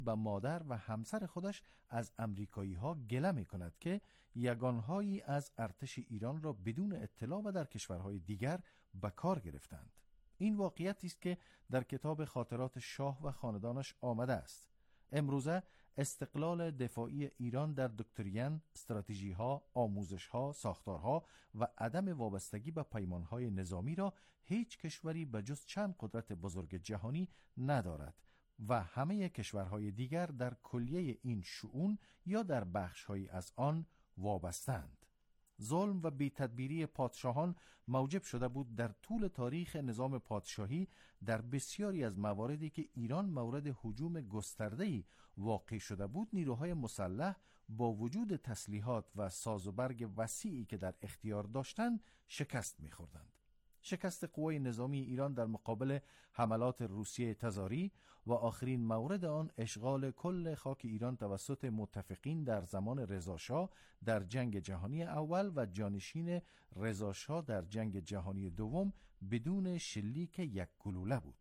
به مادر و همسر خودش از امریکایی ها گله می کند که یگانهایی از ارتش ایران را بدون اطلاع و در کشورهای دیگر به کار گرفتند. این واقعیتی است که در کتاب خاطرات شاه و خاندانش آمده است. امروزه استقلال دفاعی ایران در دکترین، استراتژی‌ها، آموزش‌ها، ساختارها و عدم وابستگی به پیمان‌های نظامی را هیچ کشوری به جز چند قدرت بزرگ جهانی ندارد و همه کشورهای دیگر در کلیه این شؤون یا در بخش‌هایی از آن وابستند. ظلم و بی‌تدبیری پادشاهان موجب شده بود در طول تاریخ نظام پادشاهی در بسیاری از مواردی که ایران مورد هجوم گسترده‌ای واقع شده بود، نیروهای مسلح با وجود تسلیحات و سازوبرگ وسیعی که در اختیار داشتند شکست می‌خوردند. شکست قوای نظامی ایران در مقابل حملات روسیه تزاری و آخرین مورد آن اشغال کل خاک ایران توسط متفقین در زمان رضاشاه در جنگ جهانی اول و جانشین رضاشاه در جنگ جهانی دوم بدون شلیک یک گلوله بود.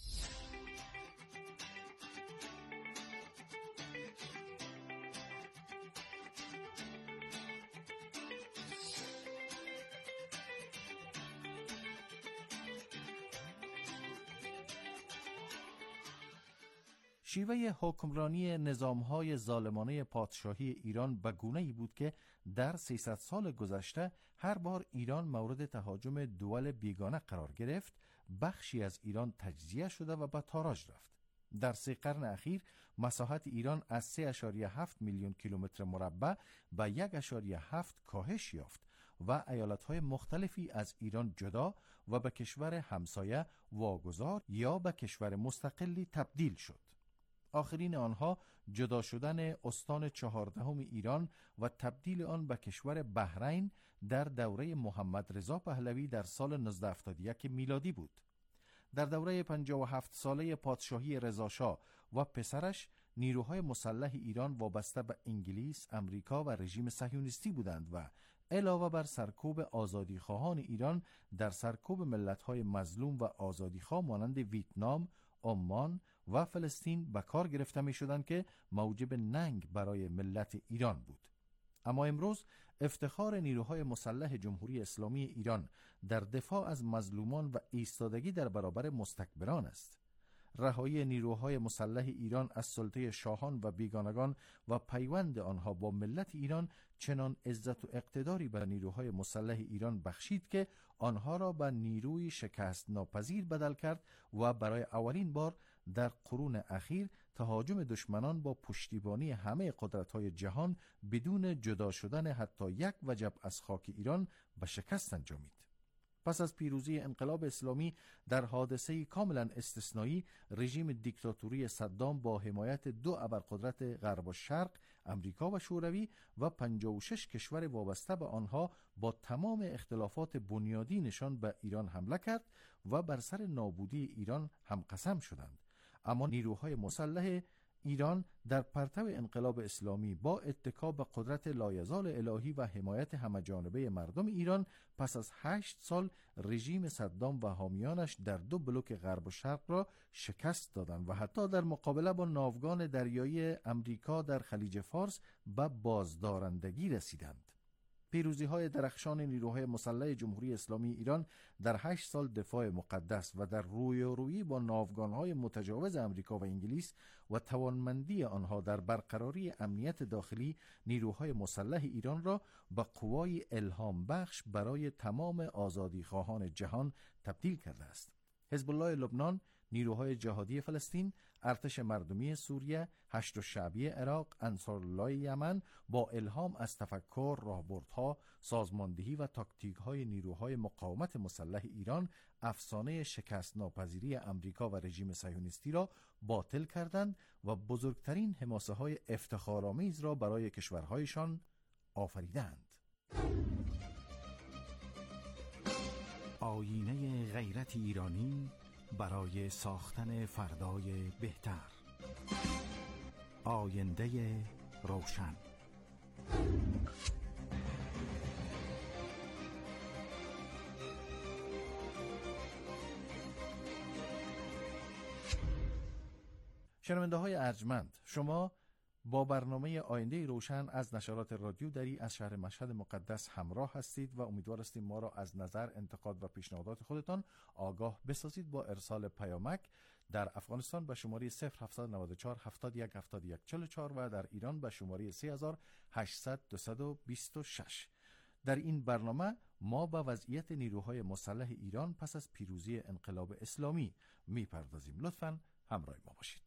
شیوه حکمرانی نظام‌های ظالمانه پادشاهی ایران به گونه‌ای بود که در 300 سال گذشته هر بار ایران مورد تهاجم دول بیگانه قرار گرفت، بخشی از ایران تجزیه شده و به تاراج رفت. در 3 قرن اخیر مساحت ایران از 3.7 میلیون کیلومتر مربع به 1.7 کاهش یافت و ایالت‌های مختلفی از ایران جدا و به کشور همسایه واگذار یا به کشور مستقلی تبدیل شد. آخرین آنها جدا شدن استان 14 ایران و تبدیل آن به کشور بحرین در دوره محمد رضا پهلوی در سال 1971 میلادی بود. در دوره 57 ساله پادشاهی رضاشاه و پسرش نیروهای مسلح ایران وابسته به انگلیس، امریکا و رژیم صهیونیستی بودند و علاوه بر سرکوب آزادیخواهان ایران در سرکوب ملت‌های مظلوم و آزادیخواه مانند ویتنام، عمان و فلسطین به کار گرفته می شدند که موجب ننگ برای ملت ایران بود. اما امروز افتخار نیروهای مسلح جمهوری اسلامی ایران در دفاع از مظلومان و ایستادگی در برابر مستکبران است. رهایی نیروهای مسلح ایران از سلطه شاهان و بیگانگان و پیوند آنها با ملت ایران چنان عزت و اقتداری به نیروهای مسلح ایران بخشید که آنها را به نیروی شکست ناپذیر بدل کرد و برای اولین بار در قرون اخیر تهاجم دشمنان با پشتیبانی همه قدرت‌های جهان بدون جدا شدن حتی یک وجب از خاک ایران به شکست انجامید. پس از پیروزی انقلاب اسلامی در حادثه‌ای کاملا استثنایی، رژیم دیکتاتوری صدام با حمایت 2 ابرقدرت غرب و شرق، امریکا و شوروی و 56 کشور وابسته به آنها با تمام اختلافات بنیادینشان به ایران حمله کرد و بر سر نابودی ایران هم قسم شدند. اما نیروهای مسلح ایران در پرتو انقلاب اسلامی با اتکا به قدرت لایزال الهی و حمایت همه‌جانبه مردم ایران پس از 8 سال رژیم صدام و حامیانش در 2 بلوک غرب و شرق را شکست دادند و حتی در مقابله با ناوگان دریایی امریکا در خلیج فارس به بازدارندگی رسیدند. پیروزی‌های درخشان نیروهای مسلح جمهوری اسلامی ایران در 8 سال دفاع مقدس و در رویارویی با ناوگان‌های متجاوز امریکا و انگلیس و توانمندی آنها در برقراری امنیت داخلی نیروهای مسلح ایران را به قوای الهام بخش برای تمام آزادیخواهان جهان تبدیل کرده است. حزب الله لبنان، نیروهای جهادی فلسطین، ارتش مردمی سوریه، هشت شعبی عراق، انصارالله یمن با الهام از تفکر، راهبردها، سازماندهی و تاکتیک‌های نیروهای مقاومت مسلح ایران افسانه شکست ناپذیری امریکا و رژیم صهیونیستی را باطل کردند و بزرگترین حماسه‌های افتخارآمیز را برای کشورهایشان آفریدند. آیینه غیرت ایرانی برای ساختن فردای بهتر. آینده روشن. شنونده های ارجمند، شما با برنامه آینده روشن از نشرات رادیو دری از شهر مشهد مقدس همراه هستید و امیدوار هستیم ما را از نظر، انتقاد و پیشنهادات خودتان آگاه بسازید با ارسال پیامک در افغانستان به شماره 0794 71 71 44 و در ایران به شماره 3800 226. در این برنامه ما به وضعیت نیروهای مسلح ایران پس از پیروزی انقلاب اسلامی میپردازیم. لطفاً همراه ما باشید.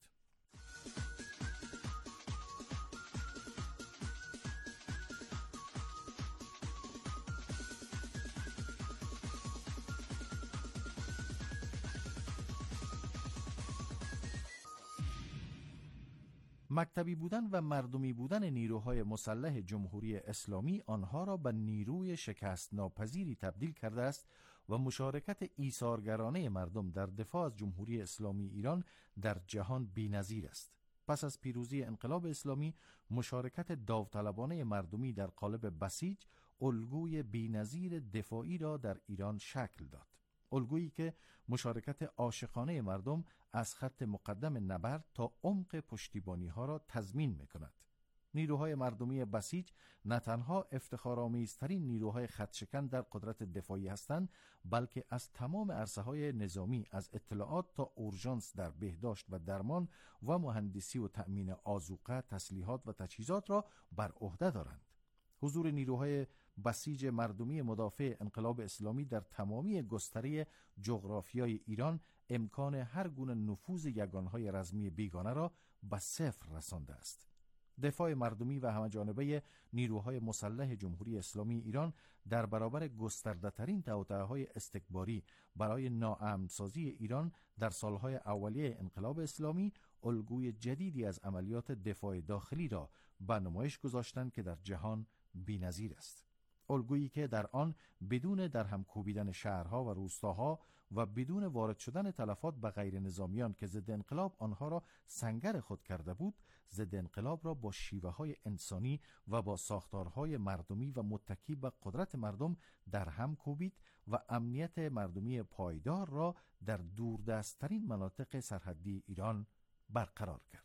مکتبی بودن و مردمی بودن نیروهای مسلح جمهوری اسلامی آنها را به نیروی شکست ناپذیری تبدیل کرده است و مشارکت ایثارگرانه مردم در دفاع از جمهوری اسلامی ایران در جهان بی‌نظیر است. پس از پیروزی انقلاب اسلامی، مشارکت داوطلبانه مردمی در قالب بسیج الگوی بی‌نظیر دفاعی را در ایران شکل داد. الگویی که مشارکت عاشقانه مردم از خط مقدم نبرد تا عمق پشتیبانی ها را تضمین می کند. نیروهای مردمی بسیج نه تنها افتخارآمیزترین نیروهای خطشکن در قدرت دفاعی هستند، بلکه از تمام عرصه های نظامی، از اطلاعات تا اورژانس در بهداشت و درمان و مهندسی و تأمین آذوقه، تسلیحات و تجهیزات را بر عهده دارند. حضور نیروهای بسیج مردمی مدافع انقلاب اسلامی در تمامی گستره جغرافیای ایران امکان هر گونه نفوذ یگانهای رزمی بیگانه را به صفر رسانده است. دفاع مردمی و همه‌جانبه نیروهای مسلح جمهوری اسلامی ایران در برابر گسترده‌ترین توطئه‌های استکباری برای ناامن‌سازی ایران در سالهای اولیه انقلاب اسلامی الگوی جدیدی از عملیات دفاع داخلی را به نمایش گذاشتند که در جهان بی‌نظیر است. الگویی که در آن بدون درهم کوبیدن شهرها و روستاها و بدون وارد شدن تلفات به غیر نظامیان که ضد انقلاب آنها را سنگر خود کرده بود، ضد انقلاب را با شیوه‌های انسانی و با ساختارهای مردمی و متکی به قدرت مردم در هم کوبید و امنیت مردمی پایدار را در دوردست‌ترین مناطق سرحدی ایران برقرار کرد.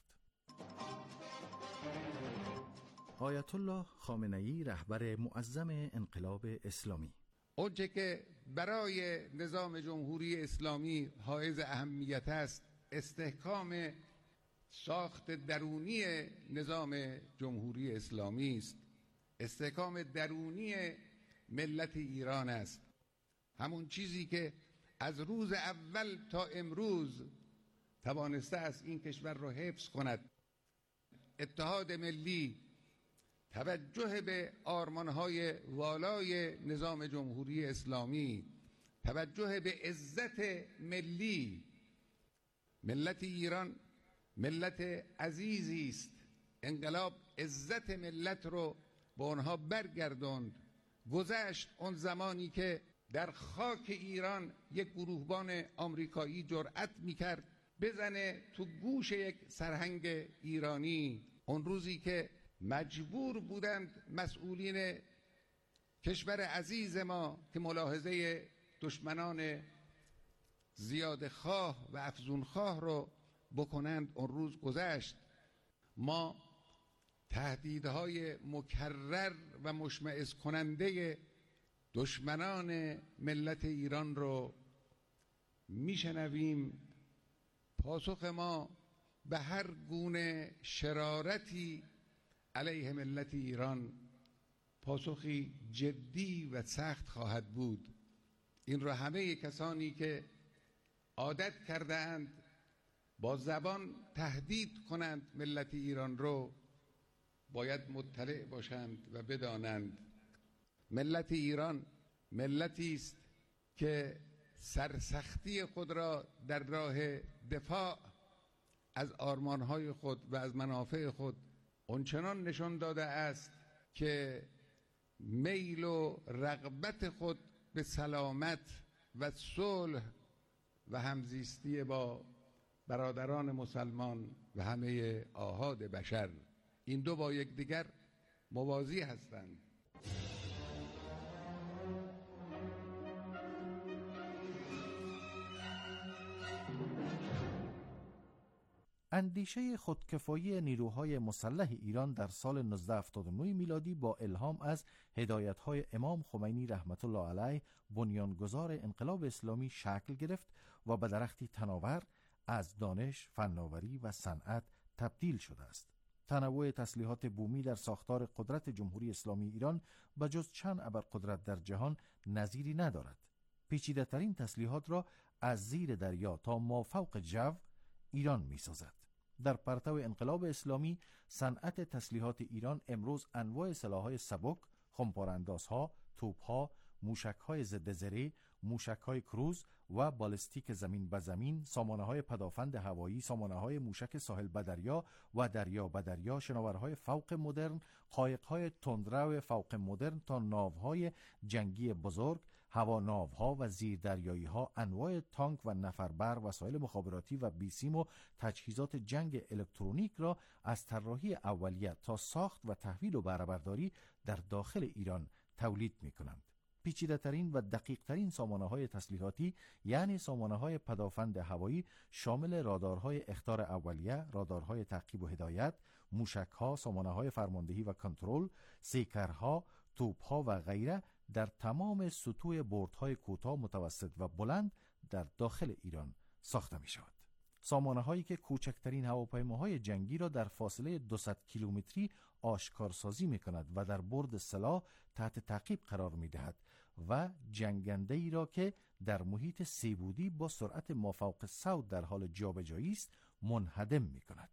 آیت الله خامنه‌ای، رهبر معظم انقلاب اسلامی: اونچه که برای نظام جمهوری اسلامی حائز اهمیت است استحکام ساخت درونی نظام جمهوری اسلامی است، استحکام درونی ملت ایران است. همون چیزی که از روز اول تا امروز توانسته است این کشور را حفظ کند. اتحاد ملی، توجه به آرمان‌های والای نظام جمهوری اسلامی، توجه به عزت ملی. ملت ایران ملت عزیزی است. انقلاب عزت ملت رو به آنها برگرداند. گذشت اون زمانی که در خاک ایران یک گروهبان آمریکایی جرأت می‌کرد بزنه تو گوش یک سرهنگ ایرانی. اون روزی که مجبور بودند مسئولین کشور عزیز ما که ملاحظه دشمنان زیادخواه و افزونخواه رو بکنند، اون روز گذشت. ما تهدیدهای مکرر و مشمئز کننده دشمنان ملت ایران رو میشنویم. پاسخ ما به هر گونه شرارتی علیه ملت ایران پاسخی جدی و سخت خواهد بود. این را همه کسانی که عادت کرده اند با زبان تهدید کنند ملت ایران رو باید مطلع باشند و بدانند ملت ایران ملتی است که سرسختی خود را در راه دفاع از آرمانهای خود و از منافع خود اونچنان نشان داده است که میل و رغبت خود به سلامت و صلح و همزیستی با برادران مسلمان و همه آحاد بشر، این دو با یکدیگر موازی هستند. اندیشه خودکفایی نیروهای مسلح ایران در سال 1979 میلادی با الهام از هدایت‌های امام خمینی رحمت الله علیه بنیانگذار انقلاب اسلامی شکل گرفت و به درختی تناور از دانش، فناوری و صنعت تبدیل شده است. تنوع تسلیحات بومی در ساختار قدرت جمهوری اسلامی ایران به جز چند ابرقدرت در جهان نظیری ندارد. پیچیده‌ترین تسلیحات را از زیر دریا تا مافوق جو ایران می‌سازد. در پرتو انقلاب اسلامی صنعت تسلیحات ایران امروز انواع سلاح‌های سبک، خمپاره‌اندازها، توپ‌ها، موشک‌های ضد زره، موشک‌های کروز و بالستیک زمین به زمین، سامانه‌های پدافند هوایی، سامانه‌های موشک ساحل به دریا و دریا به دریا، شناورهای فوق مدرن، قایق‌های تندرو فوق مدرن تا ناوهای جنگی بزرگ، هواناوها و زیردریایی‌ها، انواع تانک و نفربر، وسایل مخابراتی و بیسیم و تجهیزات جنگ الکترونیک را از طراحی اولیه تا ساخت و تحویل و بهره‌برداری در داخل ایران تولید می‌کنند. پیچیده‌ترین و دقیق‌ترین سامانه‌های تسلیحاتی یعنی سامانه‌های پدافند هوایی شامل رادارهای اخطار اولیه، رادارهای تعقیب و هدایت، موشک‌ها، سامانه‌های فرماندهی و کنترل، سیکرها، توپ‌ها و غیره در تمام سطوح بردهای کوتاه، متوسط و بلند در داخل ایران ساخته می‌شود. سامانه‌هایی که کوچکترین هواپیماهای جنگی را در فاصله 200 کیلومتری آشکارسازی می‌کند و در برد سلاح تحت تعقیب قرار می‌دهد و جنگنده‌ای را که در محیط سیبودی با سرعت مافوق صوت در حال جابجایی است منهدم می‌کند.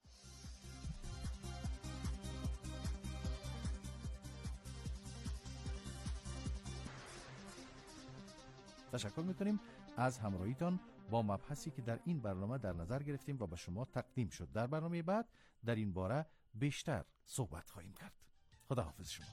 تشکر می‌کنیم از همراهیتان با مبحثی که در این برنامه در نظر گرفتیم و به شما تقدیم شد. در برنامه بعد در این باره بیشتر صحبت خواهیم کرد. خدا حافظ شما.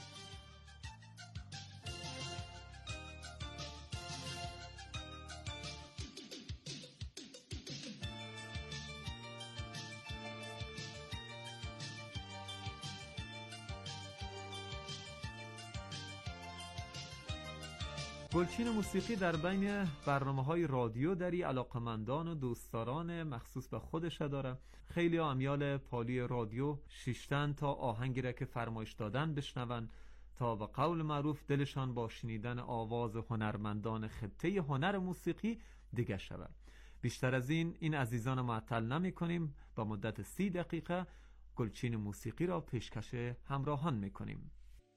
گلچین موسیقی در بین برنامه‌های رادیو دری علاقمندان و دوستداران مخصوص به خودش داره. خیلی امیال پالی رادیو شیشتن تا آهنگی را که فرمایش دادن بشنون تا به قول معروف دلشان با شنیدن آواز هنرمندان خطه هنر موسیقی دیگه شود. بیشتر از این عزیزان معطل نمی کنیم. با مدت 30 دقیقه گلچین موسیقی را پیشکش همراهان می کنیم.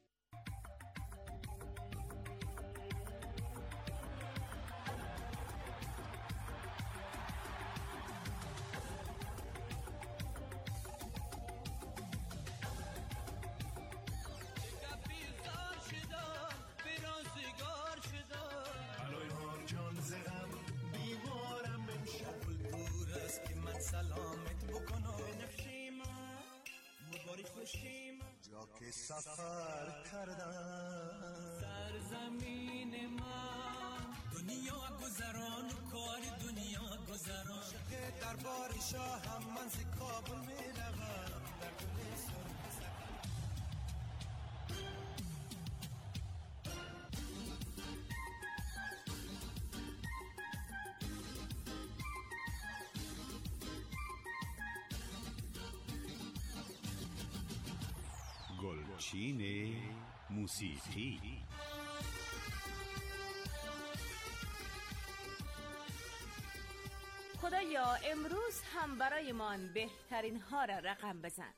جا که سفر کردم سرزمین من دنیا گذران و کار دنیا گذران شکه دربار شاهم من ز کابل می روم در گلستان گلچین موسیقی. خدایا امروز هم برایمان بهترین ها را رقم بزن.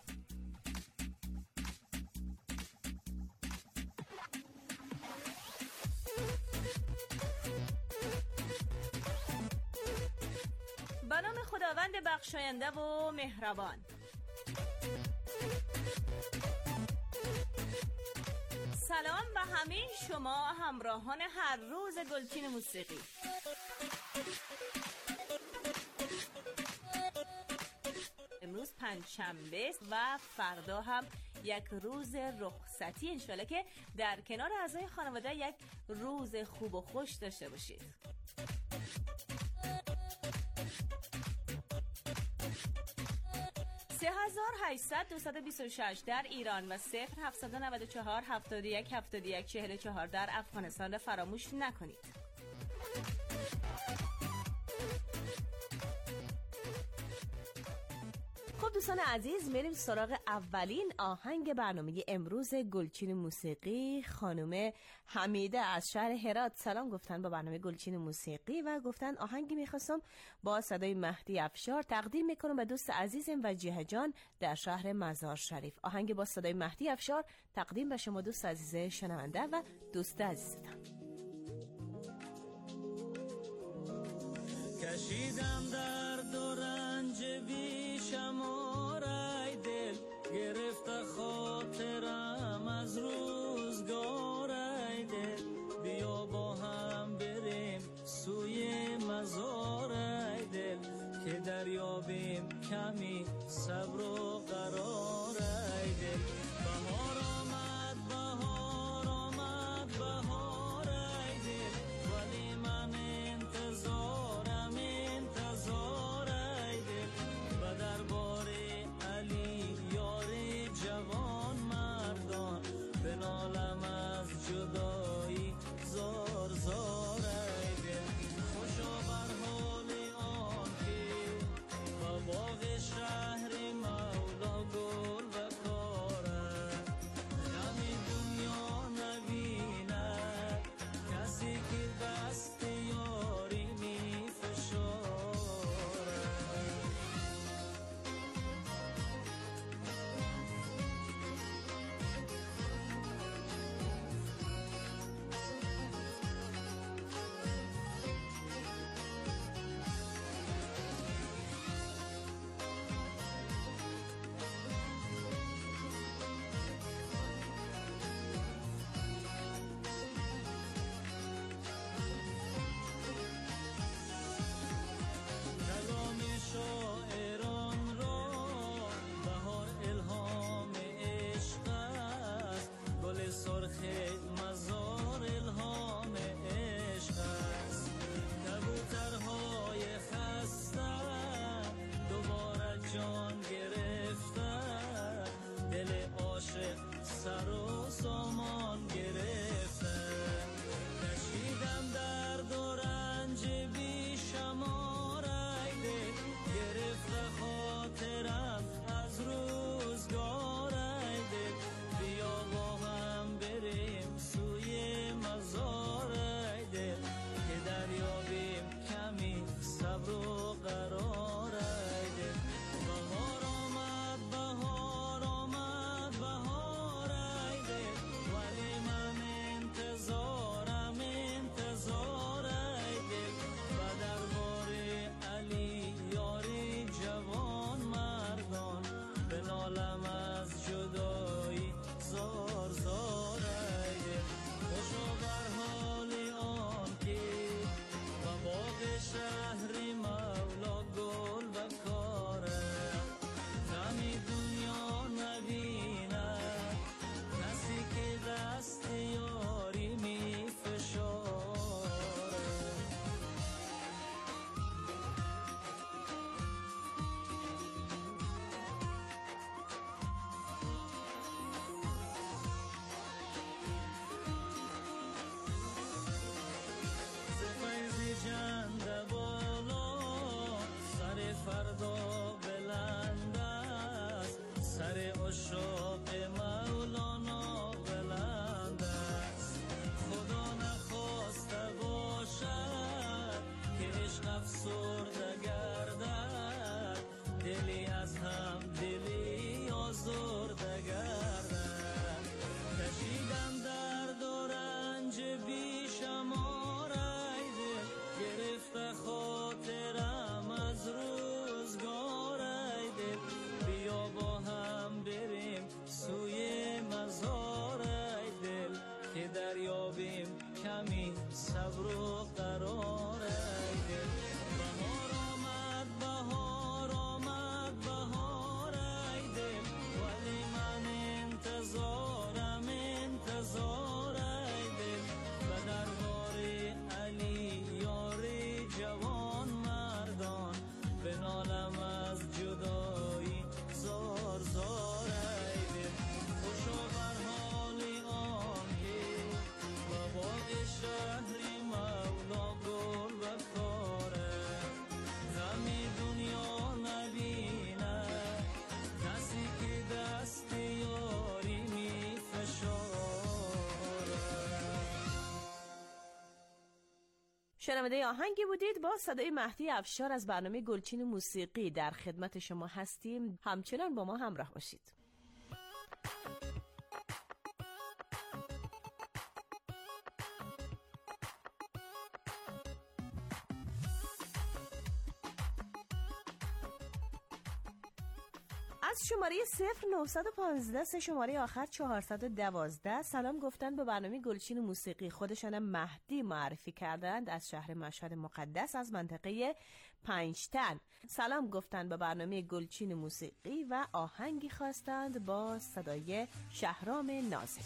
به نام خداوند بخشاینده و مهربان. سلام به همه شما همراهان هر روز گلچین موسیقی. امروز پنجشنبه و فردا هم یک روز رخصتی، انشالله که در کنار اعضای خانواده یک روز خوب و خوش داشته باشید. (3800-226) در ایران و 0794-71-71-44 در افغانستان را فراموش نکنید. دوستان عزیز، میریم سراغ اولین آهنگ برنامه امروز. گلچین موسیقی خانم حمیده از شهر هرات سلام گفتن با برنامه گلچین موسیقی و گفتن آهنگی میخواستم با صدای مهدی افشار تقدیم میکنم به دوست عزیزم وجیه جان در شهر مزار شریف. آهنگ با صدای مهدی افشار تقدیم به شما دوست عزیز شنونده و دوست عزیزتان. کشیدم درد و رنج بیشمار، ای دل گرفت خاطرم از روزگار، ای دل بیا با هم بریم سوی مزار، ای دل که دریابیم کمی صبر و قرار، ای دل بهار آمد بهار آمد بهار، ای دل ولی من انتظارم انتظار، ای دل و درباره شنونده آهنگی بودید با صدای مهدی افشار از برنامه گلچین موسیقی. در خدمت شما هستیم، همچنان با ما همراه باشید. از شماره 0915 شماره آخر 412 سلام گفتن به برنامه گلچین موسیقی. خودشانم مهدی معرفی کردند، از شهر مشهد مقدس از منطقه پنجتن. سلام گفتن به برنامه گلچین موسیقی و آهنگی خواستند با صدای شهرام ناظری.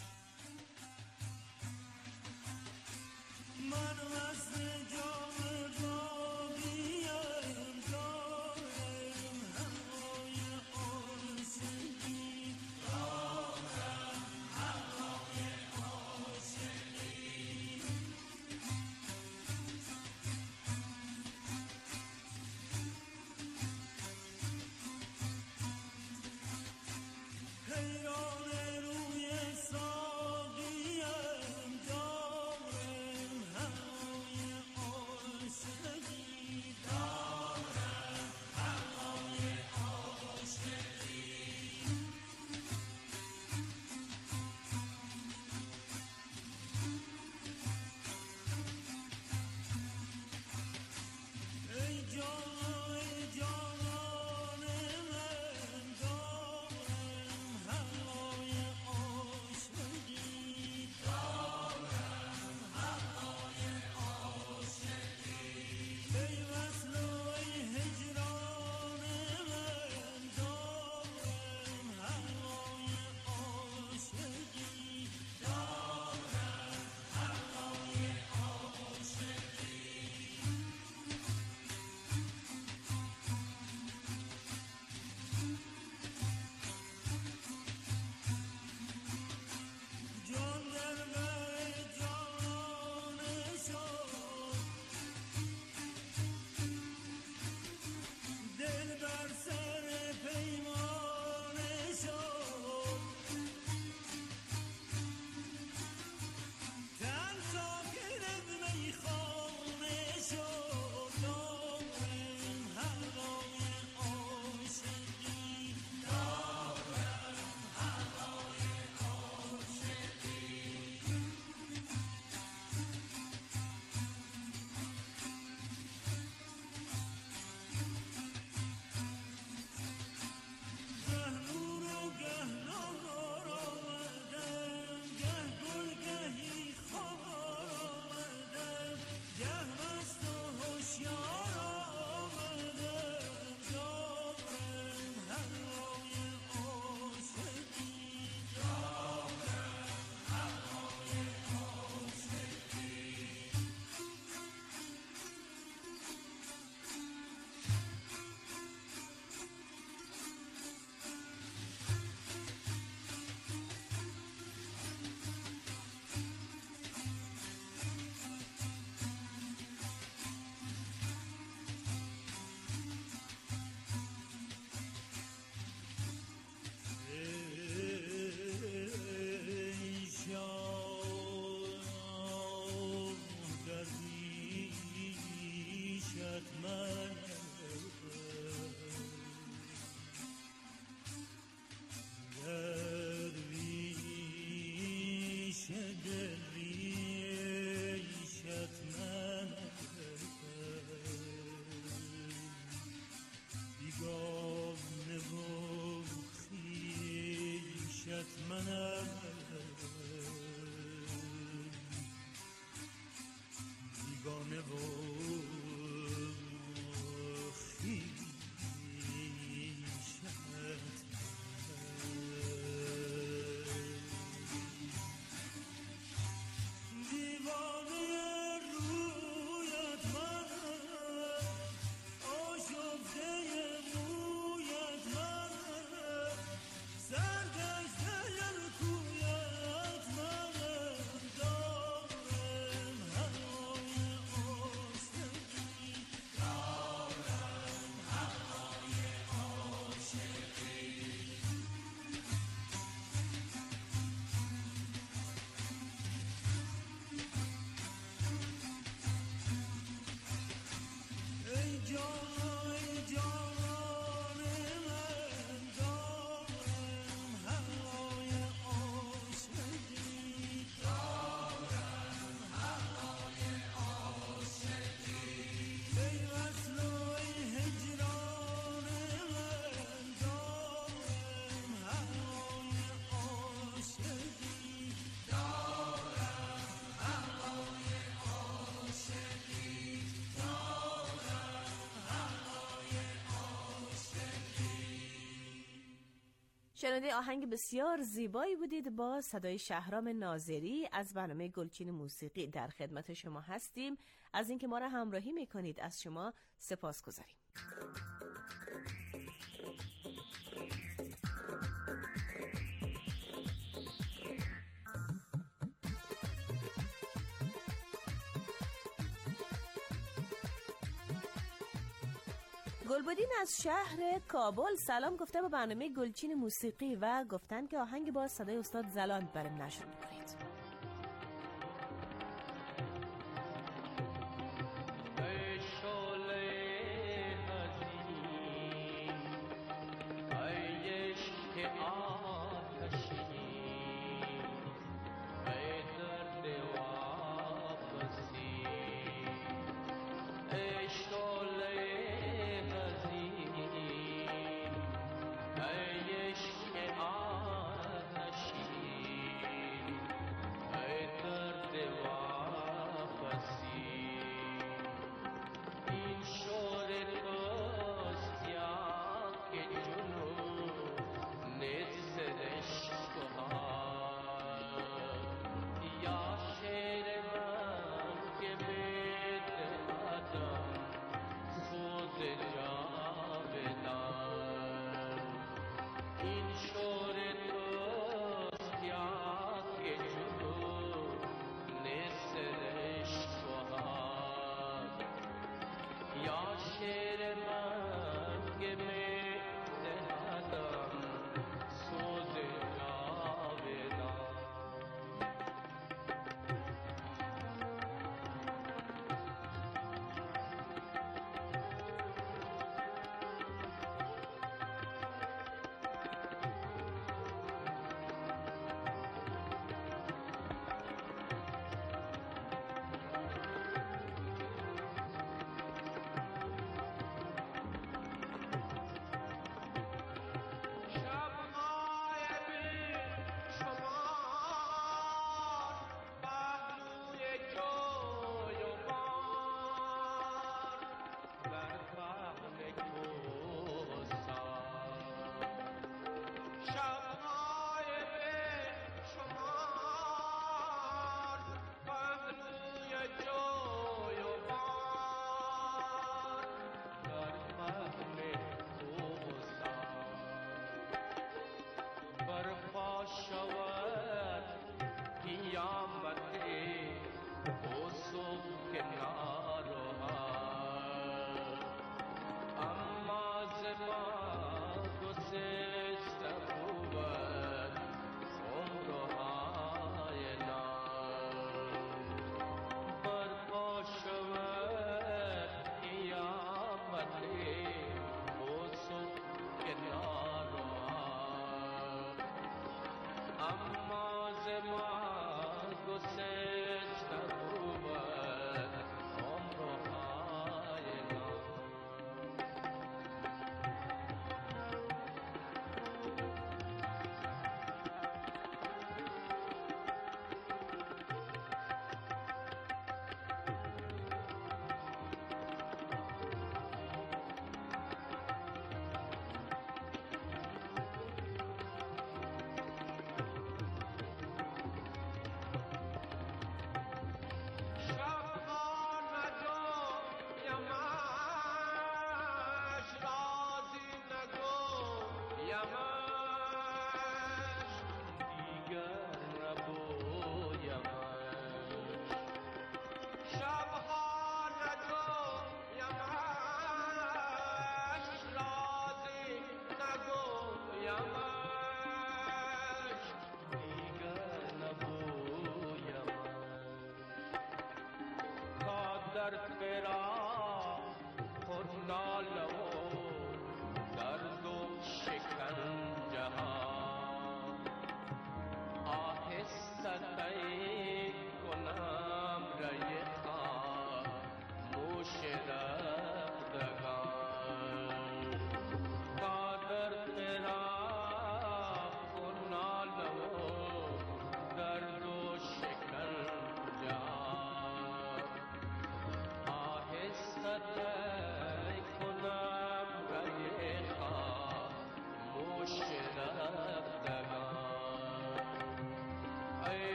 شنونده آهنگ بسیار زیبایی بودید با صدای شهرام ناظری از برنامه گلچین موسیقی. در خدمت شما هستیم. از اینکه ما را همراهی میکنید از شما سپاسگزاریم. گلبدین از شهر کابل سلام گفته با برنامه گلچین موسیقی و گفتن که آهنگ با صدای استاد زلاند برام نشر می‌کنید.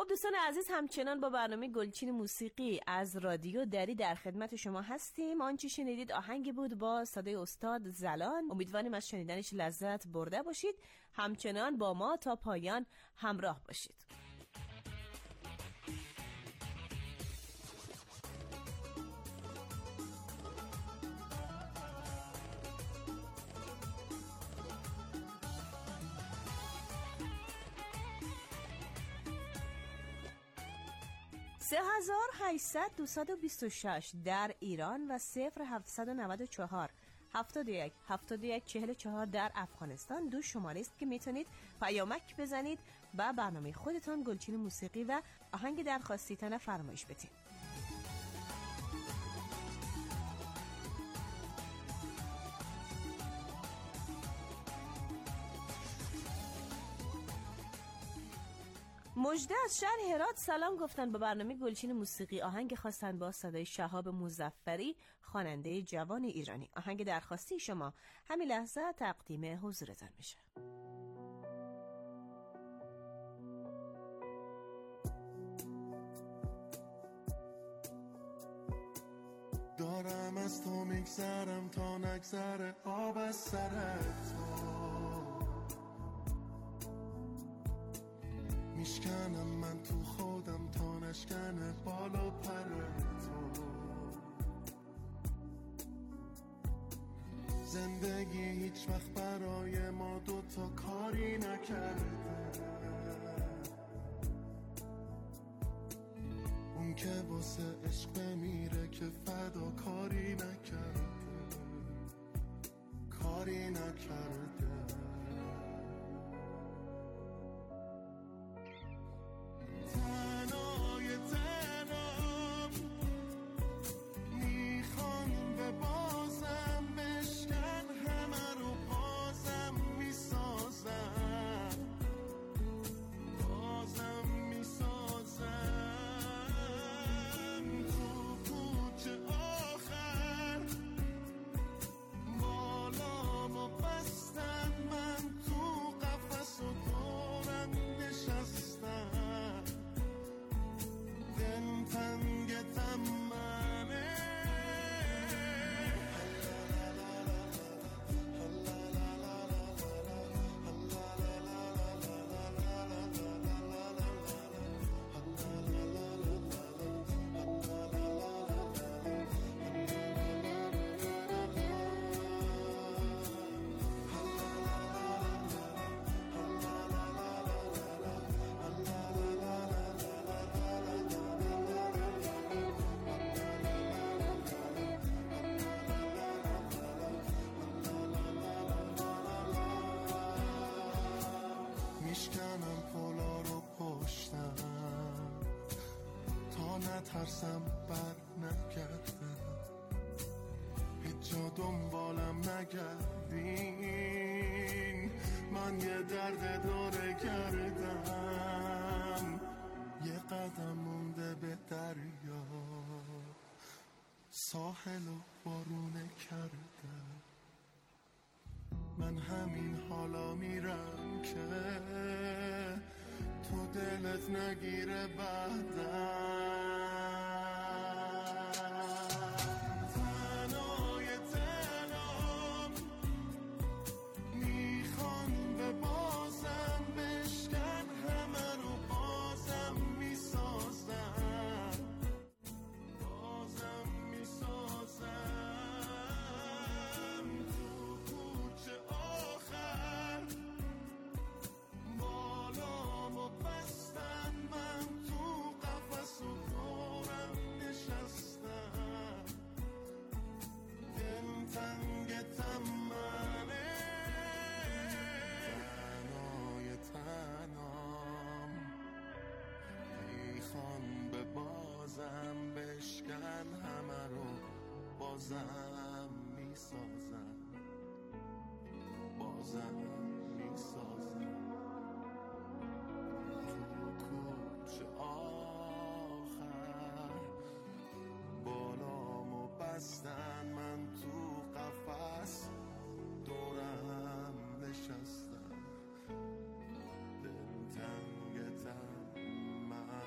دوستان عزیز، همچنان با برنامه گلچین موسیقی از رادیو دری در خدمت شما هستیم. آنچه شنیدید آهنگی بود با صدای استاد زلان. امیدواریم از شنیدنش لذت برده باشید. همچنان با ما تا پایان همراه باشید. (3800) در ایران و 0794 71 71 44 در افغانستان دو شماره است که میتونید پیامک بزنید و برنامه خودتان گلچین موسیقی و آهنگ درخواستیتان فرمایش بدین. مژده از شهر هرات سلام گفتن با برنامه گلچین موسیقی. آهنگ خواستن با صدای شهاب مظفری، خواننده جوان ایرانی. آهنگ درخواستی شما همین لحظه تقدیم حضورتان میشه. دارم از تو میگذرم تا نگذره آب از سر تو، میشکنم من تو خودم تا نشکنه بالا پر تو. زندگی هیچ وقت برای ما دوتا کاری نکرده، اون که واسه عشق بمیره که فدا کاری نکرده، کاری نکرده. میشکنم پولا رو پشتم تا نترسم بر نگردم، هیچ جا دنبالم نگردین، من یه درد داره کردم، یه قدم مونده به دریا، ساحل و بارونه کردم. من همین حالا میرم که تو دلت نگیره بعدم. بشکن همه رو بازم میسازم، بازم میسازم. تو کوچه آخر بالامو بستن، من تو قفس دورم نشستم، دلتنگتم من.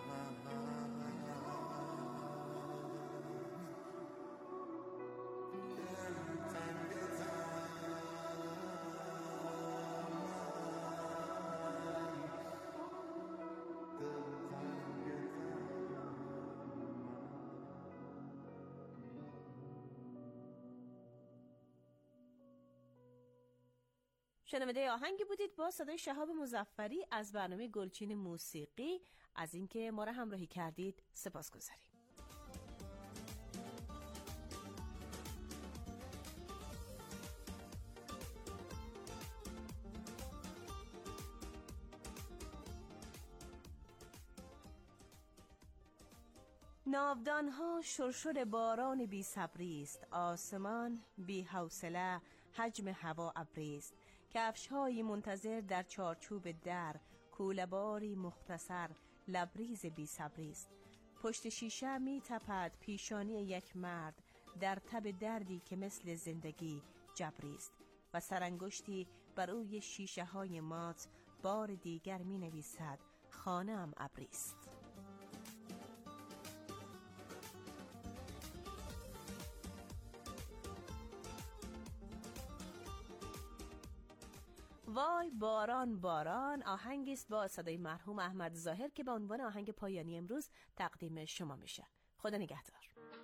شنونده آهنگی بودید با صدای شهاب مظفری از برنامه گلچین موسیقی. از اینکه ما را همراهی کردید سپاسگزاریم. ناودانها شرشر باران بی صبری است، آسمان بی حوصله حجم هوا ابری است. کفش‌هایی منتظر در چارچوب در، کوله‌باری مختصر لبریز بی صبری است. پشت شیشه می تپد پیشانی یک مرد در تب دردی که مثل زندگی جبری است و سرانگشتی بر روی شیشه های مات بار دیگر می نویسد خانه‌ام ابری است. وای باران باران آهنگی است با صدای مرحوم احمد ظاهر که به عنوان آهنگ پایانی امروز تقدیم شما میشه. خدا نگهدار.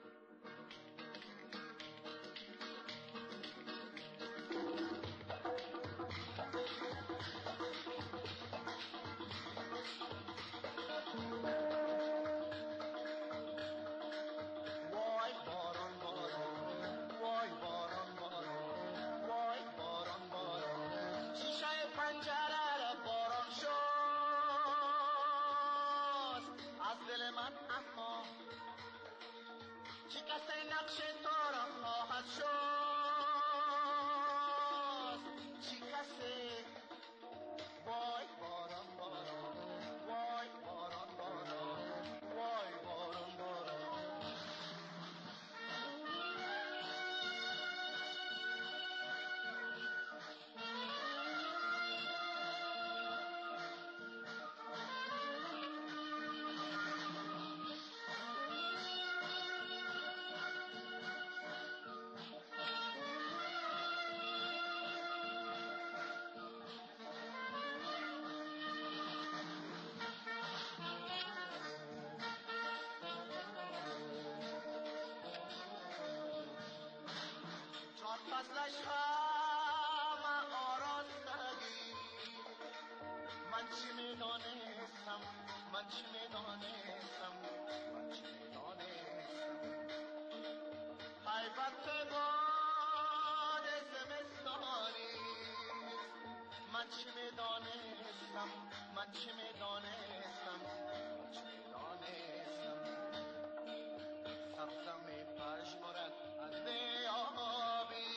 فصلش همه آراستگی من چی میدانستم من چی میدانستم من چی میدانستم حیبت باد زمستانی من چی میدانستم من چی میدانستم من چی میدانستم سبزم پژمرد از دیابی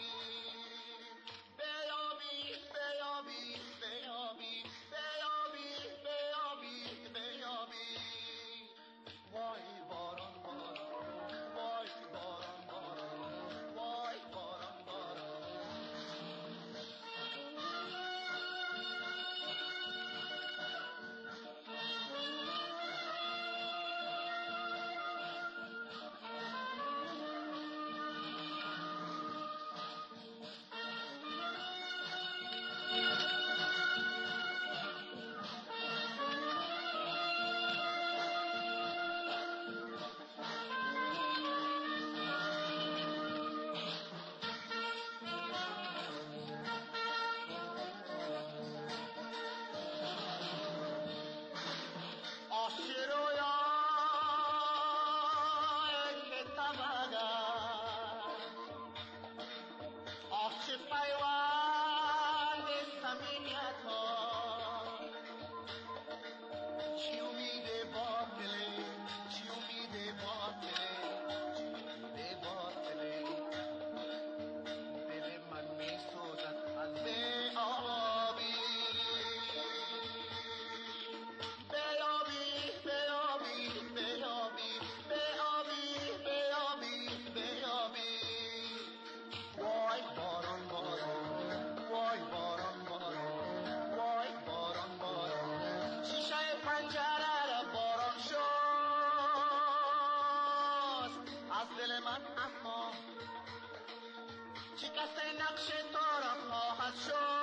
شکست نقش تو را خواهد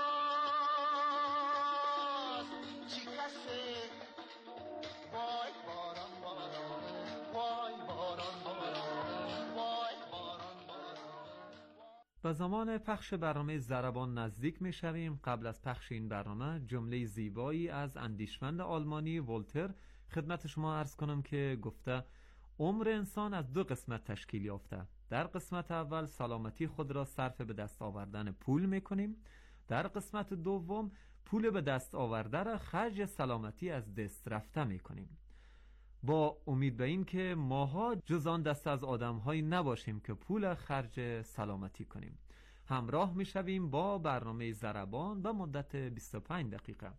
شد شکست وای باران باران وای باران باران وای باران باران. به زمان پخش برنامه ضربان نزدیک می شویم. قبل از پخش این برنامه جمله زیبایی از اندیشمند آلمانی ولتر خدمت شما عرض کنم که گفته عمر انسان از 2 قسمت تشکیل یافته. در قسمت اول سلامتی خود را صرف به دست آوردن پول می کنیم. در قسمت دوم پول به دست آورده را خرج سلامتی از دست رفته می کنیم. با امید به این که ماها جز آن دسته از آدم‌هایی نباشیم که پول خرج سلامتی کنیم. همراه می‌شویم با برنامه ضربان به مدت 25 دقیقه.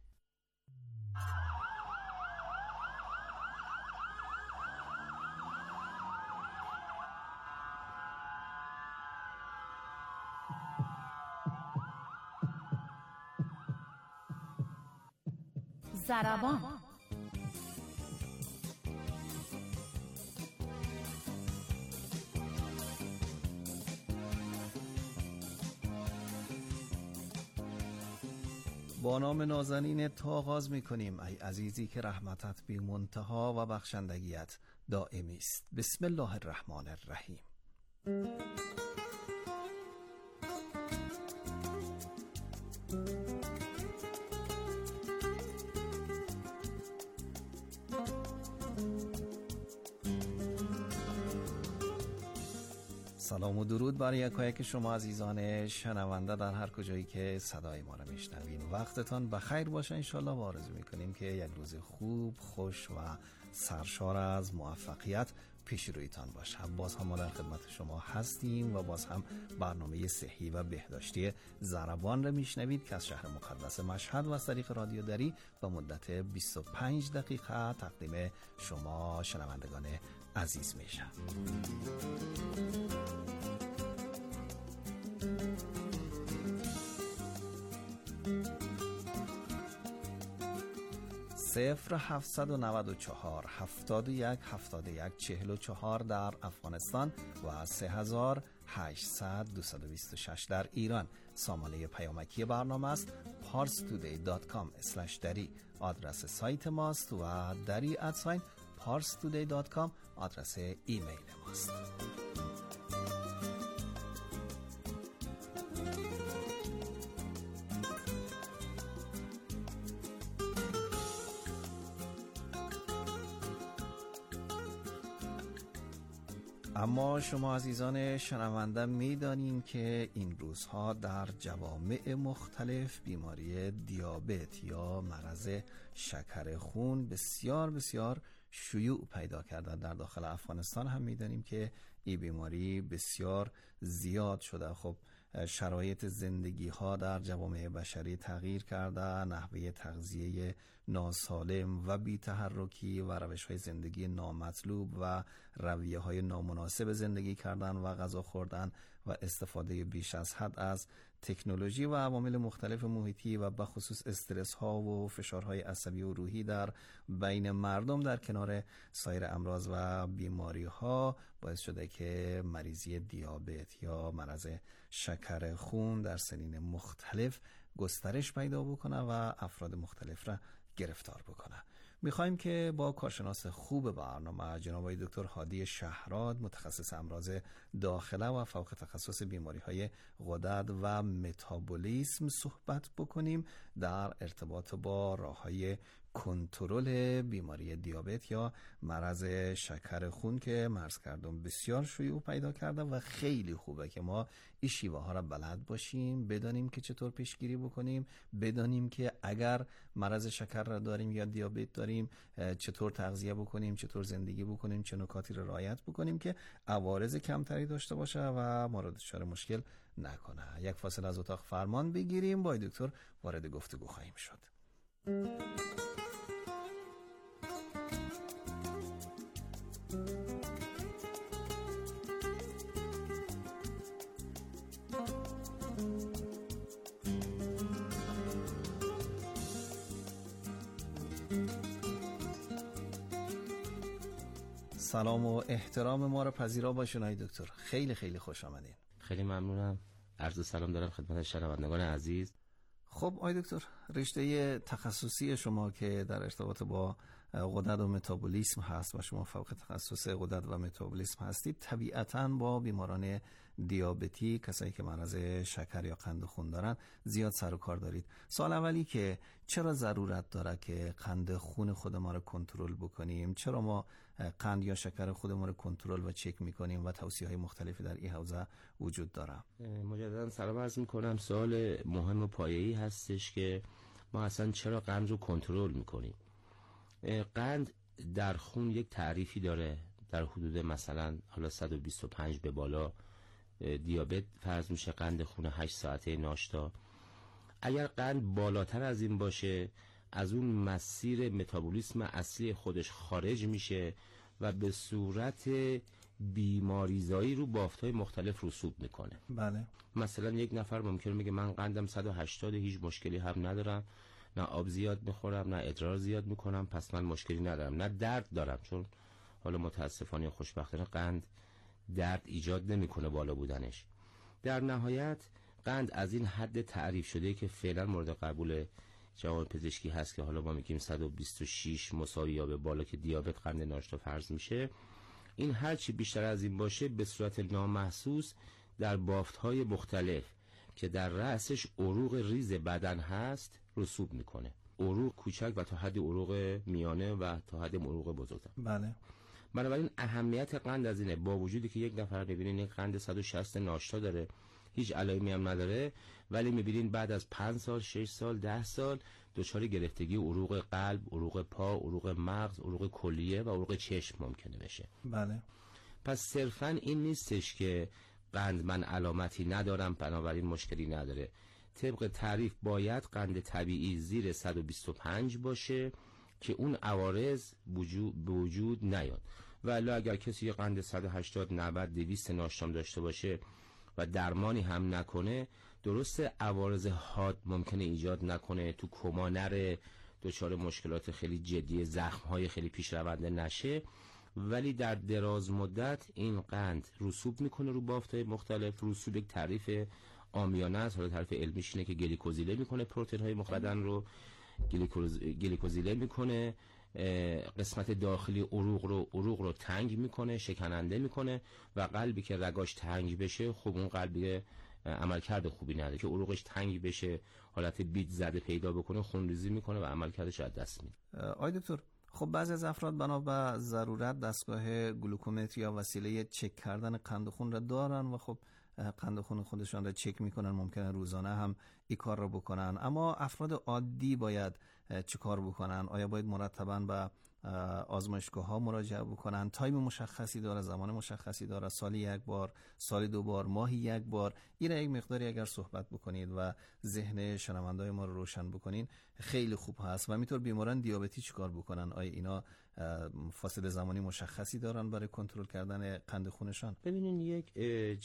ضربان. با نام نازنین تا آغاز می کنیم ای عزیزی که رحمتت بی منتها و بخشندگیت دائمی است. بسم الله الرحمن الرحیم. سلام و درود بر یکایک شما عزیزان شنونده در هر کجایی که صدای ما را میشنوین. وقتتان بخیر باشه انشالله و آرزو میکنیم که یک روز خوب، خوش و سرشار از موفقیت پیش رویتان باشه. باز هم ما در خدمت شما هستیم و باز هم برنامه صحی و بهداشتی ضربان را میشنوید که از شهر مقدس مشهد و از طریق رادیو دری به مدت 25 دقیقه تقدیم شما شنوندگان عزیز میشه. 0794 71 71 44 در افغانستان و 3800 226 در ایران. سامانه پیامکی برنامه است parstoday.com/dari آدرس سایت ماست و dari @parstoday.com آدرس ایمیل ماست. اما شما عزیزان شنونده میدانین که این روزها در جوامع مختلف بیماری دیابت یا مرض شکر خون بسیار بسیار شیوع پیدا کرده. در داخل افغانستان هم میدانیم که این بیماری بسیار زیاد شده. خب شرایط زندگی ها در جوامع بشری تغییر کرده، نحوه تغذیه ناسالم و بی تحرکی و روش های زندگی نامطلوب و رویه های نامناسب زندگی کردن و غذا خوردن و استفاده بیش از حد از تکنولوژی و عوامل مختلف محیطی و به خصوص استرس ها و فشارهای عصبی و روحی در بین مردم در کنار سایر امراض و بیماری ها باعث شده که مریضی دیابت یا مرض شکر خون در سنین مختلف گسترش پیدا بکنه و افراد مختلف را گرفتار بکنه. میخوایم که با کارشناس خوب برنامه جناب دکتر هادی شهراد متخصص امراض داخله و فوق تخصص بیماری های غدد و متابولیسم صحبت بکنیم در ارتباط با راههای کنترل بیماری دیابت یا مرض شکر خون که مرز کردم بسیار شیوع پیدا کرده و خیلی خوبه که ما این شیوه ها را بلد باشیم، بدانیم که چطور پیشگیری بکنیم، بدانیم که اگر مرض شکر را داریم یا دیابت داریم چطور تغذیه بکنیم، چطور زندگی بکنیم، چه نکاتی را رعایت بکنیم که عوارض کمتری داشته باشه و ما را دچار مشکل نکنه. یک فاصله از اتاق فرمان بگیریم، با دکتر وارد گفتگو خواهیم شد. سلام و احترام ما را پذیرا باشین های دکتر. خیلی خیلی خوش آمدین. خیلی ممنونم. عرض سلام دارم خدمت شنوندگان عزیز. خب آقای دکتر، رشته تخصصی شما که در ارتباط با غدد و متابولیسم هست و شما فوق تخصص غدد و متابولیسم هستید، طبیعتاً با بیماران دیابتی، کسایی که مرض شکر یا قند خون دارن زیاد سر و کار دارید. سوال اولی که چرا ضرورت داره که قند خون خود ما رو کنترل بکنیم؟ چرا ما قند یا شکر خود ما رو کنترل و چک میکنیم و توصیه‌های مختلفی در این حوزه وجود داره؟ مجددا سلام عرض میکنم. سوال مهم و پایه‌ای هستش که ما اصلا چرا قند رو کنترل میکنیم. قند در خون یک تعریفی داره، در حدود مثلا حالا 125 به بالا دیابت فرض میشه، قند خون 8 ساعته ناشتا. اگر قند بالاتر از این باشه، از اون مسیر متابولیسم اصلی خودش خارج میشه و به صورت بیماریزایی رو بافت‌های مختلف رسوب میکنه. بله. مثلا یک نفر ممکنه میگه من قندم 180، هیچ مشکلی هم ندارم، نه آب زیاد میخورم، نه ادرار زیاد میکنم، پس من مشکلی ندارم، نه درد دارم. چون حالا متاسفانه یا خوشبختانه قند درد ایجاد نمیکنه بالا بودنش. در نهایت قند از این حد تعریف شده که فعلا مورد قبول جوان پزشکی هست که حالا ما میگیم 126 مساوی یا به بالا که دیابت قند ناشتا فرض میشه. این هر چی بیشتر از این باشه به صورت نامحسوس در بافت‌های مختلف که در رأسش عروق ریز بدن هست رسوب میکنه. عروق کوچک و تا حد عروق میانه و تا حد عروق بزرگ. بله. بنابراین اهمیت قند از اینه، با وجودی که یک نفر میبینین یک قند 160 ناشتا داره، هیچ علائمی هم نداره، ولی میبینین بعد از 5 سال، 6 سال، 10 سال دچار گرفتگی عروق قلب، عروق پا، عروق مغز، عروق کلیه و عروق چشم ممکنه بشه. بله. پس صرفاً این نیستش که قند من علامتی ندارم بنابراین مشکلی نداره. طبق تعریف باید قند طبیعی زیر 125 باشه که اون عوارض به وجود نیاد. ولی اگر کسی یه قند 180 90 200 ناشتام داشته باشه و درمانی هم نکنه، درسته عوارض حاد ممکنه ایجاد نکنه، تو کما نره، دچار مشکلات خیلی جدی، زخم‌های خیلی پیش رونده نشه، ولی در دراز مدت این قند رسوب میکنه رو بافت‌های مختلف. رسوب یک تعریف عامیانه است، حالا تعریف علمیش اینه که گلیکوزیله میکنه پروتئین‌های مخ رو، گلیکوزیله میکنه قسمت داخلی عروق رو تنگ میکنه، شکننده میکنه و قلبی که رگاش تنگ بشه، خب اون قلبی عملکرد خوبی نداره. که عروقش تنگ بشه، حالت بیت زده پیدا بکنه، خونریزی میکنه و عملکردش از دست میده. آقای دکتر، خب بعضی از افراد بنا به ضرورت دستگاه گلوکومتر یا وسیله چک کردن قند خون را دارن و خب قند خون خودشان را چک میکنن، ممکنه روزانه هم این کار را بکنن. اما افراد عادی باید چه کار بکنن؟ آیا باید مرتباً به آزمایشگاه ها مراجعه بکنن؟ تایم مشخصی داره، زمان مشخصی داره؟ سالی یک بار، سالی 2 بار، ماهی 1 بار؟ این یک مقداری اگر صحبت بکنید و ذهن شنوندای ما رو روشن بکنین خیلی خوب هست. و همینطور بیماران دیابتی چیکار بکنن؟ آیا اینا فاصله زمانی مشخصی دارن برای کنترل کردن قند خونشان؟ ببینین یک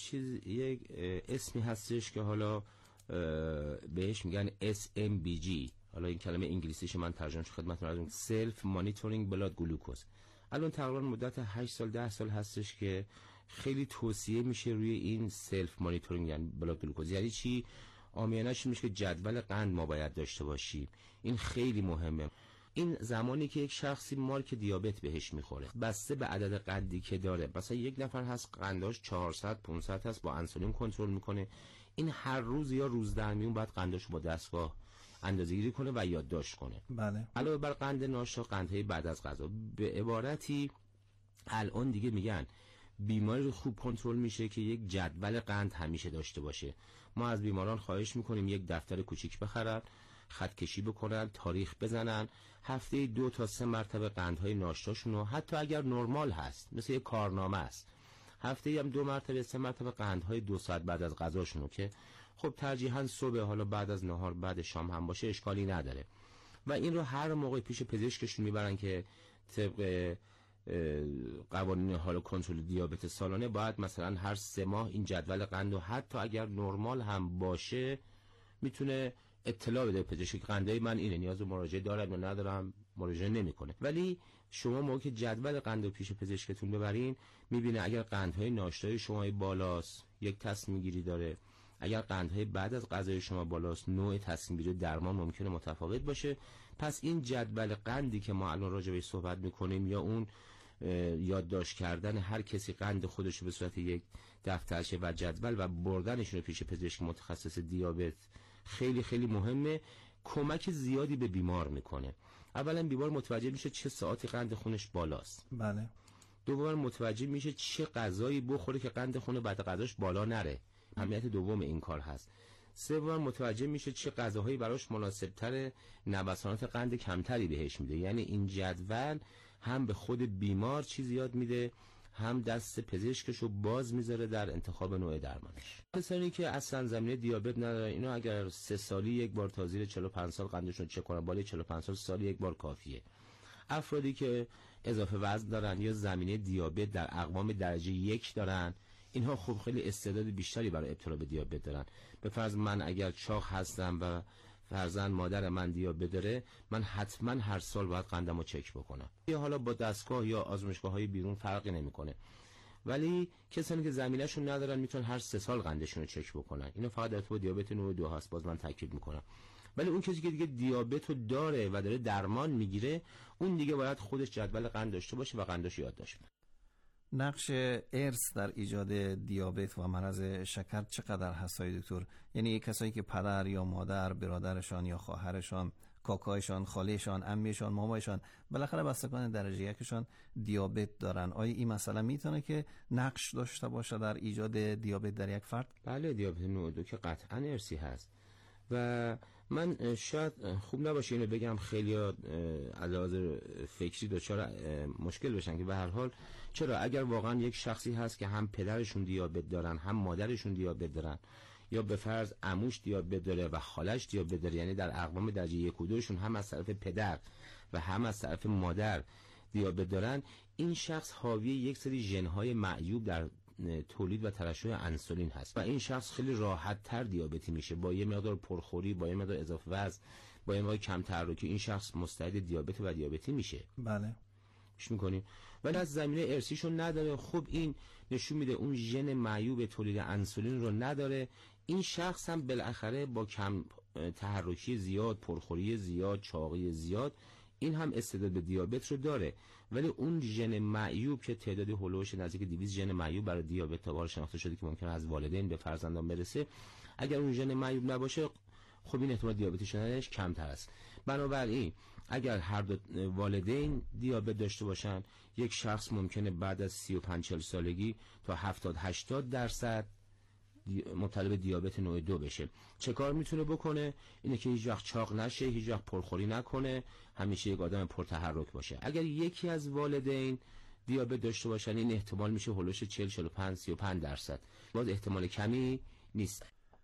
اسمی هستش که حالا بهش میگن SMBG. حالا این کلمه انگلیسیش من ترجمهش خدمتتون عرض می‌کنم، سلف مانیتورینگ بلاد گلوکوز. الان تقریبا مدت 8 سال 10 سال هستش که خیلی توصیه میشه روی این سلف مانیتورینگ یعنی بلاد گلوکوز. یعنی چی؟ عامیانه‌اش میشه که جدول قند ما باید داشته باشیم. این خیلی مهمه. این زمانی که یک شخصی مارک دیابت بهش میخوره بسته به عدد قندی که داره، مثلا یک نفر هست قنداش 400 500 هست، با انسولین کنترل میکنه، این هر روز یا روز در میون باید قنداشو با دستگاه اندازه‌گیری کنه و یادداشت کنه. بله. علاوه بر قند ناشتا، قندهای بعد از غذا. به عبارتی الان دیگه میگن بیماری رو خوب کنترل میشه که یک جدول قند همیشه داشته باشه. ما از بیماران خواهش میکنیم یک دفتر کوچیک بخرن، خط کشی بکنن، تاریخ بزنن، هفته 2 تا 3 مرتبه قندهای ناشتاشون رو، حتی اگر نرمال هست مثل یک کارنامه است، هفته هم 2 مرتبه 3 مرتبه قندهای 2 ساعت بعد از غذاشون رو که خب ترجیحاً صبح، حالا بعد از نهار، بعد شام هم باشه اشکالی نداره. و این رو هر موقع پیش پزشکشون میبرن که طبق قوانین حالا کنترل دیابت سالانه باید مثلا هر 3 ماه این جدول قند رو حتی اگر نرمال هم باشه میتونه اطلاع بده پزشک قندهای من اینه، نیاز به مراجعه دارم یا ندارم، مراجعه نمیکنه. ولی شما موقعی که جدول قند رو پیش پزشکتون ببرین میبینه اگر قندهای ناشتای شما بالاست یک تصمیم گیری داره، اگر قندهای بعد از غذای شما بالاست نوع تصمیم گیری درمان ممکنه متفاوت باشه. پس این جدول قندی که ما الان راجع بهش صحبت میکنیم یا اون یادداشت کردن هر کسی قند خودش رو به صورت یک دفترچه و جدول و بردنشون رو پیش پزشک متخصص دیابت خیلی خیلی مهمه. کمک زیادی به بیمار میکنه. اولا بیمار متوجه میشه چه ساعتی قند خونش بالاست. بله. دوم متوجه میشه چه غذایی بخوره که قند خون بعد غذاش بالا نره. اهمیت دوم این کار هست. سوم متوجه میشه چه غذاهایی براش مناسبتره، نوسانات قند کمتری بهش میده. یعنی این جدول هم به خود بیمار چیز یاد میده، هم دست پزشکشو باز میذاره در انتخاب نوع درمانش. کسانی که اصلا زمینه دیابت ندارن، اینا اگر 3 سالی یک بار تا زیر 45 سال قندشون چک کنن، بالای 45 سال سالی یک بار کافیه. افرادی که اضافه وزن دارن یا زمینه دیابت در اقوام درجه 1 دارن، اینها خب خیلی استعداد بیشتری برای ابتلا به دیابت دارن. به فرض من اگر چاق هستم و فرزند مادر من دیابت داره، من حتما هر سال باید قندمو چک بکنم. یا حالا با دستگاه یا آزمایشگاه‌های بیرون فرقی نمیکنه. ولی کسانی که زمینه‌شون ندارن میتونن هر 3 سال قندشون رو چک بکنن. اینو فقط در تو دیابت نوع 2 هست، باز من تاکید میکنم. ولی اون کسی که دیگه دیابت رو داره و داره درمان میگیره، اون دیگه باید خودش جدول قند داشته باشه و قندش یادداشت کنه. نقش ارث در ایجاد دیابت و مرض شکر چقدر هست دکتر؟ یعنی کسایی که پدر یا مادر، برادرشان یا خواهرشان، کاکایشان، خالهشان، عمهشان، مامایشان، بالاخره بستگان درجه یکشان دیابت دارن، آیا این مسئله میتونه که نقش داشته باشه در ایجاد دیابت در یک فرد؟ بله، دیابت نوع 2 که قطعا ارثی هست و من شاید خوب نباشه اینو بگم خیلی علاوه فکری دچار مشکل بشن که به هر حال چرا اگر واقعا یک شخصی هست که هم پدرشون دیابت دارن هم مادرشون دیابت دارن یا به فرض عموش دیابت داره و خالش دیابت داره، یعنی در اقوام درجه 1 و 2 شون هم از طرف پدر و هم از طرف مادر دیابت دارن، این شخص حاوی یک سری ژن‌های معیوب در تولید و ترشح انسولین هست و این شخص خیلی راحت تر دیابتی میشه. با یه مقدار پرخوری، با یه مقدار اضافه وزن، با یه مقدار کم تحرکی، این شخص مستعد دیابت و دیابتی میشه. بله، گوش میکنیم. ولی از زمینه ارثیشون نداره. خب این نشون میده اون ژن معیوب تولید انسولین رو نداره. این شخص هم بالاخره با کم تحرکی زیاد، پرخوری زیاد، چاقی زیاد، این هم استعداد به دیابت رو داره. ولی اون ژن معیوب که تعدادی هولوش نزدیک 200 ژن معیوب برای دیابت تا بار شناخته شده که ممکنه از والدین به فرزندان برسه، اگر اون ژن معیوب نباشه خب این احتمال دیابتی شدنش کمتر است. بنابراین اگر هر دو والدین دیابت داشته باشن، یک شخص ممکنه بعد از 35-40 سالگی تا 70-80% مبتلا به دیابت نوع 2 بشه. چه کار میتونه بکنه؟ اینه که هیچ وقت چاق نشه، هیچ وقت پرخوری نکنه، همیشه یک آدم پرتحرک باشه. اگر یکی از والدین دیابت داشته باشن، این احتمال میشه هولوش 40-45-35%. باز احتمال کمی نیست.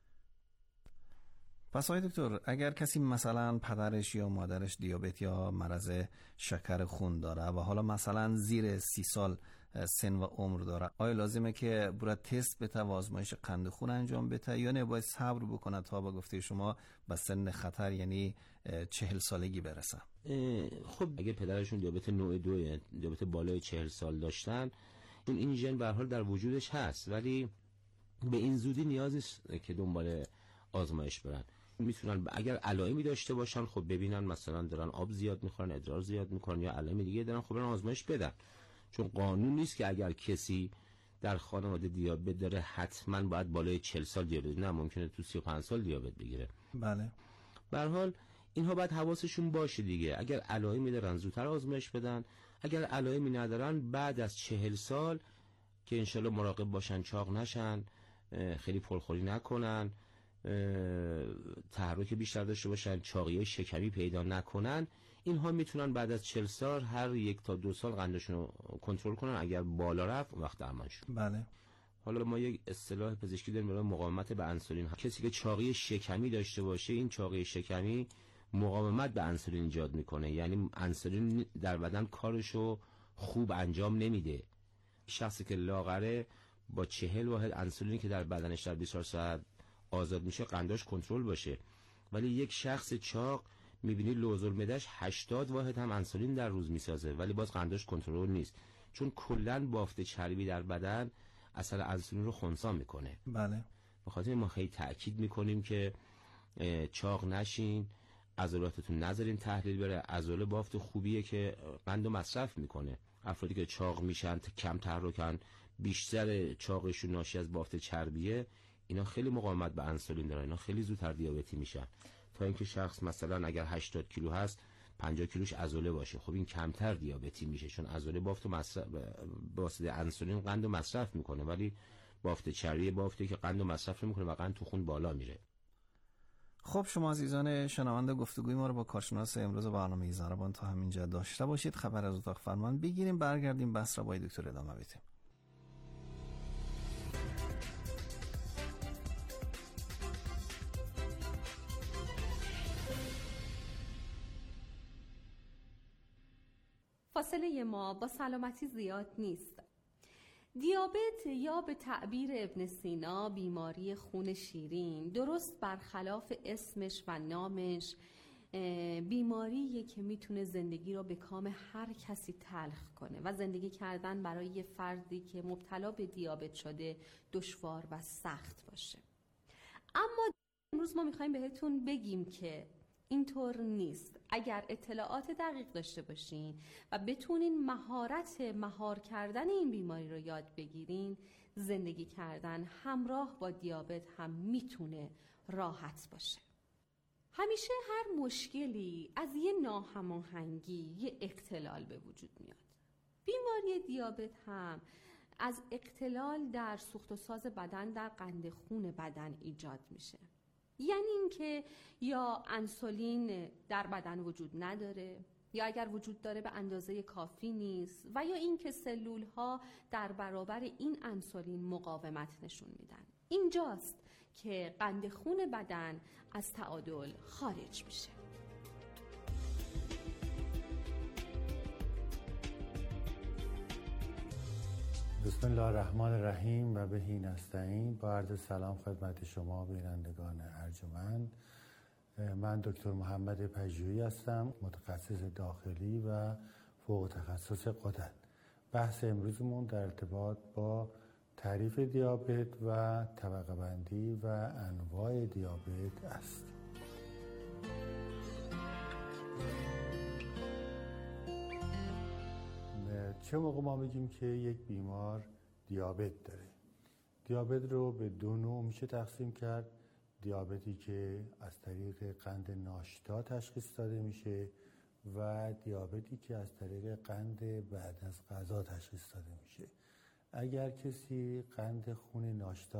پس آقای دکتر، اگر کسی مثلا پدرش یا مادرش دیابت یا مرض شکر خون داره و حالا مثلا زیر 30 سال سن و عمر داره، آیا لازمه که برای تست بده و آزمایش قند خون انجام بده یا نه باید صبر بکنه تا به گفته شما به سن خطر یعنی 40 سالگی برسه؟ خب اگه پدرشون دیابت نوع 2 یعنی دیابت بالای 40 سال داشتن، این ژن به هر حال در وجودش هست، ولی به این زودی نیاز نیست که دنبال آزمایش برن. میتونن اگر علائمی داشته باشن خب ببینن مثلا دارن آب زیاد میخورن، ادرار زیاد میکنن یا علائم دیگه دارن، خب برن آزمایش بدن. چون قانون نیست که اگر کسی در خانواده دیابت داره حتما باید بالای 40 سال دیابت، نه، ممکنه تو 35 سال دیابت بگیره. بله. به هر حال اینها باید حواسشون باشه دیگه. اگر علائمی دارن زودتر آزمایش بدن، اگر علائمی ندارن بعد از 40 سال که انشالله مراقب باشن چاق نشن، خیلی پرخوری نکنن، تحرک بیشتر داشته باشن، چاقی شکمی پیدا نکنن، اینها میتونن بعد از 40 سال هر 1 تا 2 سال قندشون رو کنترل کنن. اگر بالا رفت اون وقت درمان شد. بله. حالا ما یک اصطلاح پزشکی داریم برای مقاومت به انسولین. کسی که چاقی شکمی داشته باشه، این چاقی شکمی مقاومت به انسولین ایجاد میکنه، یعنی انسولین در بدن کارشو خوب انجام نمیده. شخصی که لاغره با 40 واحد انسولین که در بدنش در 24 ساعت آزاد میشه قنداش کنترل باشه، ولی یک شخص چاق میبینی لوزالمعده‌اش 80 واحد هم انسولین در روز میسازه ولی باز قنداش کنترل نیست، چون کلا بافت چربی در بدن اثر انسولین رو خنثی میکنه. بله. به خاطر ما خیلی تاکید میکنیم که چاق نشین، عضلاتتون نذارین تحلیل بره. عضله بافت خوبیه که قندو مصرف میکنه. افرادی که چاق میشن، کم تحرکن، بیشتر چاقشون ناشی از بافت چربیه، اینا خیلی مقاومت به انسولین دارن، اینا خیلی زودتر دیابتی میشن. تا اینکه شخص مثلا اگر 80 کیلو هست 50 کیلوش عضله باشه، خب این کمتر دیابتی میشه، چون عضله بافت مصرف واسطه انسولین قندو مصرف میکنه، ولی بافت چربی بافتی که قندو مصرف نمیکنه و قند تو خون بالا میره. خب شما عزیزان شنونده گفتگوی ما رو با کارشناس امروز برنامه زربان تا همینجا داشته باشید. خبر از اتاق فرمان بگیریم، برگردیم بحث را با دکتر ادامه بدیم. فاصله ما با سلامتی زیاد نیست. دیابت یا به تعبیر ابن سینا بیماری خون شیرین، درست برخلاف اسمش و نامش، بیماریه که میتونه زندگی رو به کام هر کسی تلخ کنه و زندگی کردن برای یه فردی که مبتلا به دیابت شده دشوار و سخت باشه. اما امروز ما میخوایم بهتون بگیم که اینطور نیست. اگر اطلاعات دقیق داشته باشین و بتونین مهار کردن این بیماری رو یاد بگیرین، زندگی کردن همراه با دیابت هم میتونه راحت باشه. همیشه هر مشکلی از یه ناهماهنگی، یه اختلال به وجود میاد. بیماری دیابت هم از اختلال در سوخت و ساز بدن در قند خون بدن ایجاد میشه. یعنی اینکه یا انسولین در بدن وجود نداره، یا اگر وجود داره به اندازه کافی نیست، و یا اینکه سلول ها در برابر این انسولین مقاومت نشون میدن. اینجاست که قند خون بدن از تعادل خارج میشه. بسم الله الرحمن الرحیم و بهی نستعین. با عرض سلام خدمت شما بینندگان ارجمند. من دکتر محمد پژوهی هستم، متخصص داخلی و فوق تخصص غدد. بحث امروزمون در ارتباط با تعریف دیابت و طبقه بندی و انواع دیابت است. چه موقع ما میگیم که یک بیمار دیابت داره؟ دیابت رو به دو نوع میشه تقسیم کرد. دیابتی که از طریق قند ناشتا تشخیص داده میشه و دیابتی که از طریق قند بعد از غذا تشخیص داده میشه. اگر کسی قند خون ناشتا